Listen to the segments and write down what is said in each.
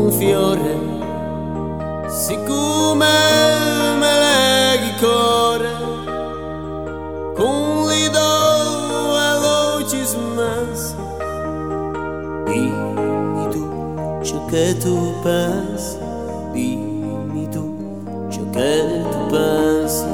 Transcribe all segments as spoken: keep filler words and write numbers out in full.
un fiore, siccome me leghi cuore, con l'ido veloci smesso. Dimmi tu ciò che tu pensi, dimmi tu ciò che tu pensi.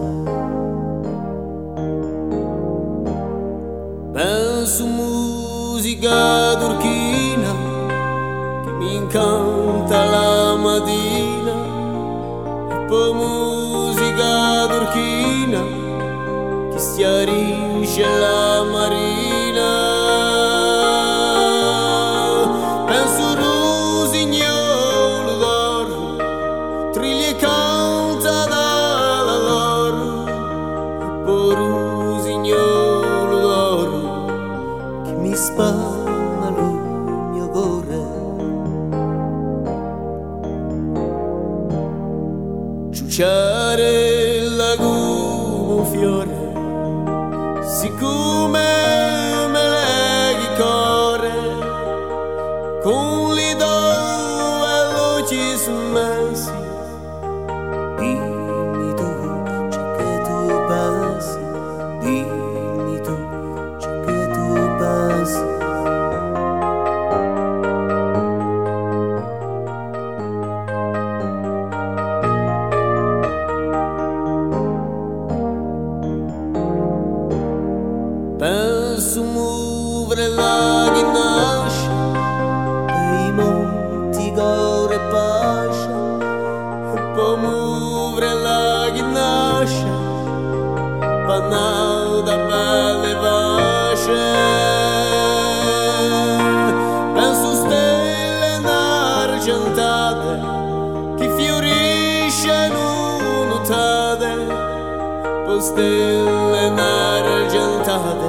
Penso musica turchina che mi incanta la mattina, e poi musica turchina che schiarisce la marina. Penso rosignolo d'oro, triglia e canta dalla loro, e poi rosignolo d'oro che mi spanna lo mio cuore. Ciucciare la come un fiore, siccome me leghi cuore, con l'ido veloci smessi. Dimmi tu ciò che tu pensi, dimmi tu ciò che tu pensi. Penso muovere la ghinnascia, per i monti gore e pace, e poi muovere la ghinnascia, panna da belle pace. Penso stelle inargentate che fioriscono notate, poi stelle inargentate